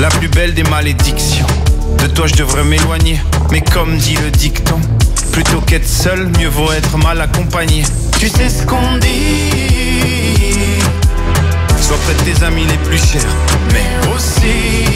la plus belle des malédictions. De toi je devrais m'éloigner, mais comme dit le dicton, plutôt qu'être seul, mieux vaut être mal accompagné. Tu sais ce qu'on dit, sois près de tes amis les plus chers, mais aussi